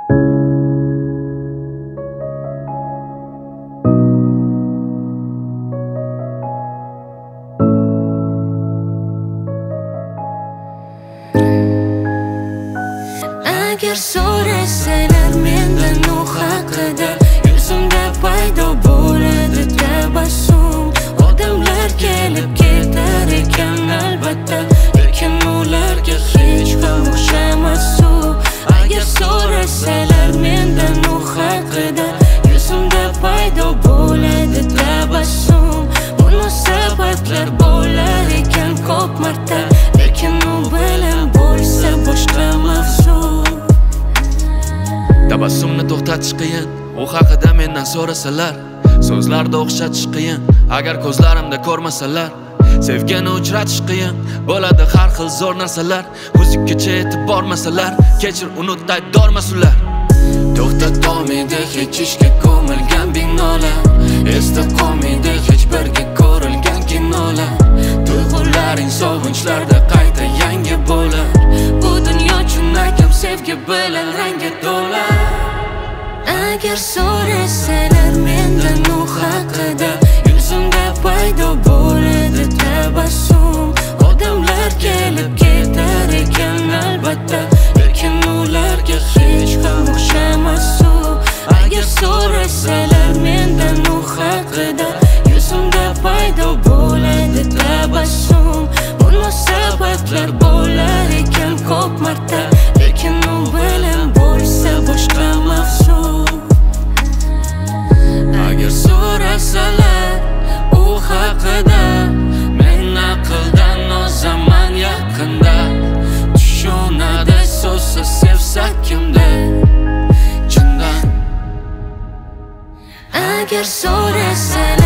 Agar so'rasalar mendan u haqida, yuzimda paydo bo'ladi tabassum. Odamlar kelib ketar ekan albatta, lekin ularga hech ham o'xshamas u. Agar so'rasalar mendan u haqida, yuzimda paydo bo'ladi tabassum. Munosabatlar bo'lar ekan ko'p marta, lekin u bilan bo'lsa boshqa mavzu. Tabassumni to'xtatish qiyin, u haqida mendan so'rasalar. So'zlarda o'xshatish qiyin, agar ko'zlarimda ko'rmasalar. Sevgini uchratish qiyin, bo'ladi har xil zo'r narsalar. Muzigacha yetib bormasalar, kechir unut aybdormas ular. To'xtatolmaydi hech ishga ko'milgan binolar, esda qolmaydi hech birga ko'rilgan kinolar. Tuyg'ularing sog'inchlarda qayta yangi bo'lar. Bu dunyo chinakam sevgi bilan rangga to'la. Agar so'rasalar mendan u haqida, yuzimda paydo bo'ladi tabassum. Odamlar kelib ketar ekan albatta, lekin ularga hech ham o'xshamas u. Agar so'rasalar mendan u haqida, yuzimda paydo bo'ladi tabassum. Munosabatlar bo'lar ekan ko'p marta, lekin u bilan bo'lsa boshqa mavzu. Agar so'rasalar u haqida, men aqldan ozaman yaqinda. Tushunadi so'zsiz sevsa kimda chindan. Agar so'rasalar